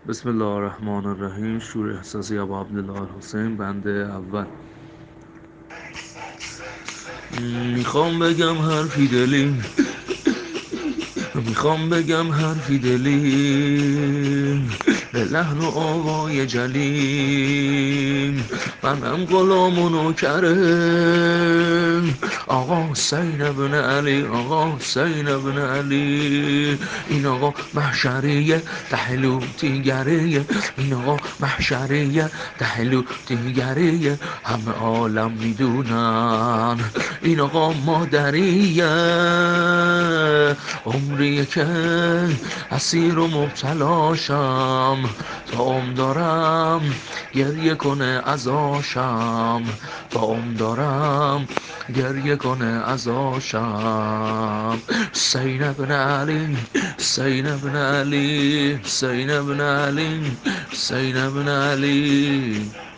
بسم الله الرحمن الرحیم. شور احساسی ابا عبدالله حسین، بنده اول. میخوام بگم حرفی دلی، میخوام بگم حرفی دلی، به لحن و آوای جلی. منم غلام و نوکرم آقا حسین ابن علی، آقا حسین ابن علی. این آقا محشریه تحلو تیگریه، این آقا محشریه تحلو تیگریه. همه عالم میدونن این آقا مادریه. عمریه که اسیر و مبتلاشم، تا دارم گریه کنه ازاشم، تا دارم گریه کنه ازاشم. حسین ابن علی، حسین ابن علی، حسین ابن علی، حسین ابن علی.